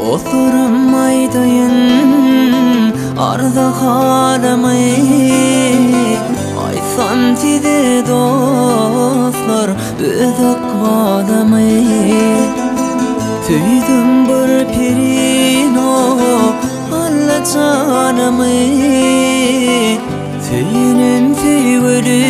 Dostlarım aydayın arda halamay Aysan tide dostlar ödük bağlamay Tüydüm bir pirino alla canamay Tüyünüm tüyvülü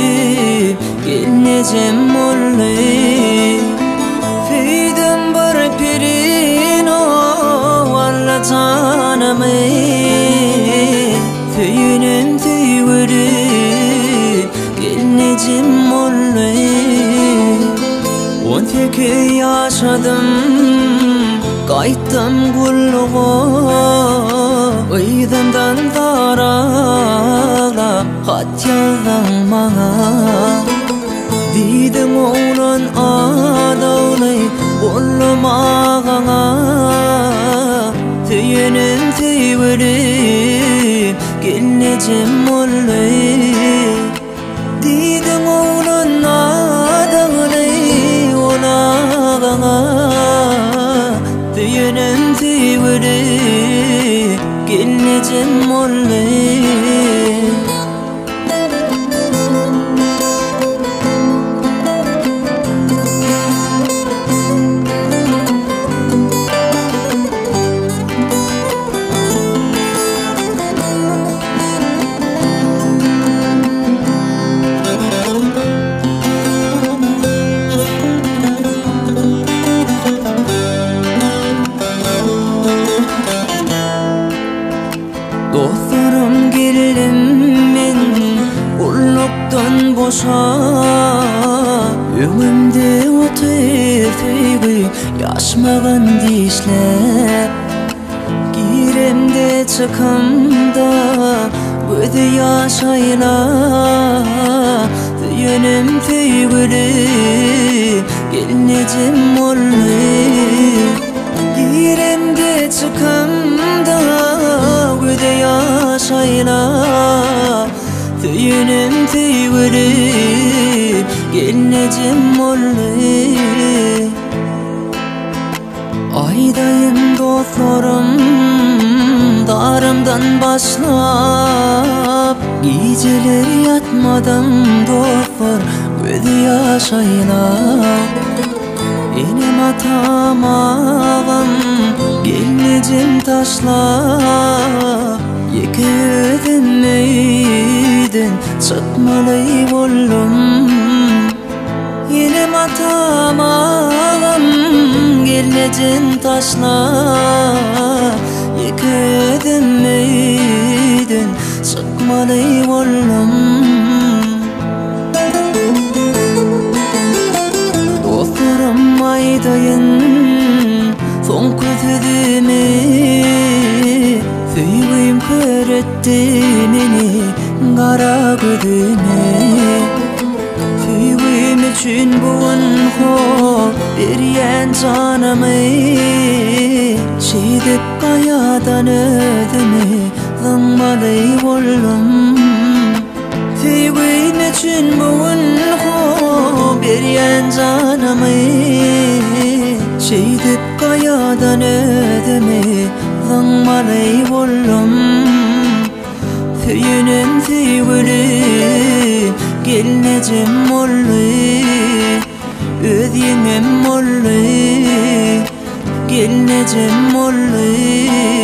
gelnecem ollay Tüydüm bir pirino alla canamay Tüyünüm tüyvülü gelnecem ollay On teki yaşadım Qaytdım gulluğa Öydümden daralap Hat yazdan bana Didim oğlan adağlay Bollumağana Tüyünüm tüyvülü gelnecem ollay Didim oğlan adağlay Olağana Tüyünüm tüyvülü gelnecem ollay Dostlarım gelirim men ulluktan boşa Ömümde otur tüygü yaşmağın dişler Giremde çıkımda gözü yaşayla Tüyünüm tüygülü gelnecem ollay Giremde çıkımda gözü yaşayla Tüyünüm tüyvülü gelnecem ollay Aydayın dostlarım darımdan başlap Geceler yatmadım dostlar gözü yaşayla Benim atam ağam gelnecem taşla Yeki ödünmeyden çıkmalay bollum Benim atam ağam gelnecem taşla Yeki ödünmeyden çıkmalay bollum Dostlarım aydayın son kütüdüme Tüygüyüm köretti meni kara güdüme Tüygüyüm üçün buğun hop beryen canımı Şidip kayadan ödüme zımmalay bollum Tüygüyüm üçün buğun hop beryen canımı Şidip kayadan ödüme zımmalay bollum Tüyünüm tüyvülü gelnecem ollay Ödyengem ollay gelnecem ollay